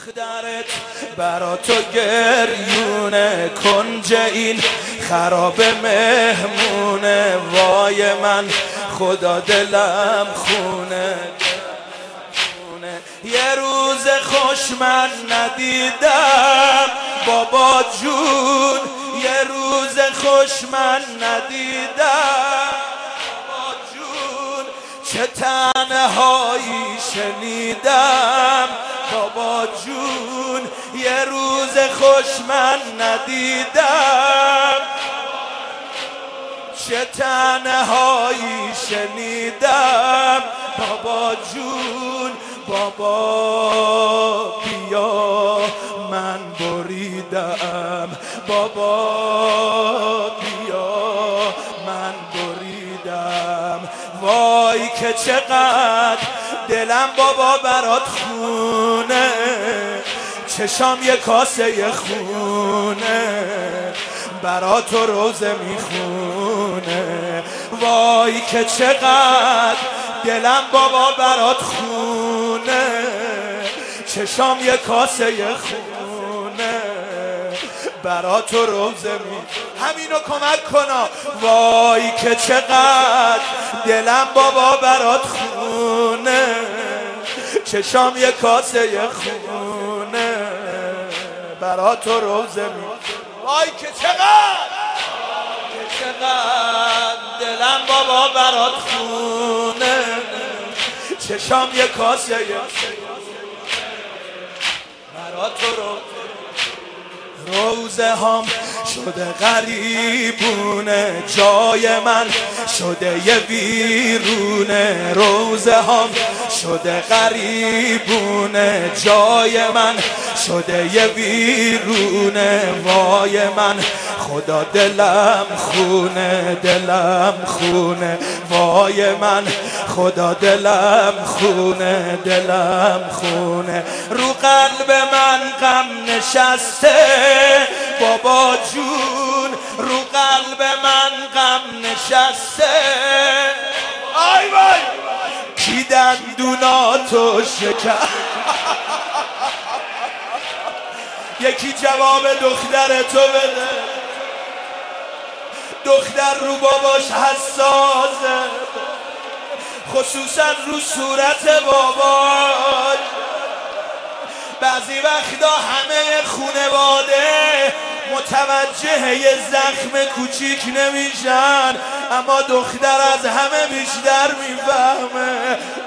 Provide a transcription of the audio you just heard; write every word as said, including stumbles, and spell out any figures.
دخترت برا تو گریونه، کنج این خراب مهمونه. وای من خدا دلم خونه. یه روز خوش من ندیدم بابا جون، یه روز خوش من ندیدم بابا جون. چه تنهایی شنیدم بابا جون، یه روز خوش من ندیدم. چه تنهایی شنیدم بابا جون. بابا بیا من بریدم، بابا بیا من بریدم. وای که چقدر دلم بابا برات خونه، چشام یه کاسه خونه برات تو روزه میخونه. وای که چقدر دلم بابا برات خونه، چشام یه کاسه خونه برات تو روزه می. همینو کمک کنا. وای که چقدر دلم بابا برات خونه، چشام یه کاسه خونه برات تو روزه می. وای که چقدر که چقدر دلم بابا برات خونه، چشام یه کاسه برات تو روزه. روزه هم شده غریبونه، جای من شده یه ویرونه. روزه هم شده غریبونه، جای من شده یه ویرونه. وای من خدا دلم خونه، دلم خونه. وای من خدا دلم خونه، دلم خونه. رو قلب من غم نشسته بابا جون، رو قلب من غم نشسته. آی وای کی دندوناتو شکست. یکی جواب دختر تو بده. دختر رو باباش حساسه، خصوصا رو صورت باباش. بعضی وقتا همه خونواده متوجه یه زخم کوچیک نمیشن، اما دختر از همه بیشتر میفهمه.